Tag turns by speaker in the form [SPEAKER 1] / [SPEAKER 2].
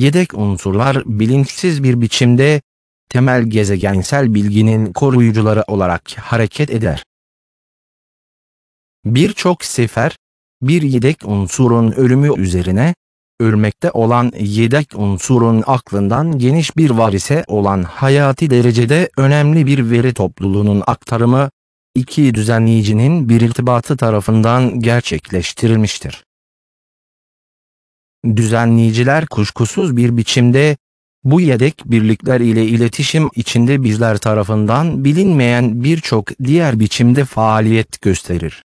[SPEAKER 1] Yedek unsurlar bilinçsiz bir biçimde temel gezegensel bilginin koruyucuları olarak hareket eder. Birçok sefer, bir yedek unsurun ölümü üzerine, ölmekte olan yedek unsurun aklından geniş bir varise olan hayati derecede önemli bir veri topluluğunun aktarımı, iki düzenleyicinin bir irtibatı tarafından gerçekleştirilmiştir. Düzenleyiciler kuşkusuz bir biçimde, bu yedek birlikler ile iletişim içinde bizler tarafından bilinmeyen birçok diğer biçimde faaliyet gösterir.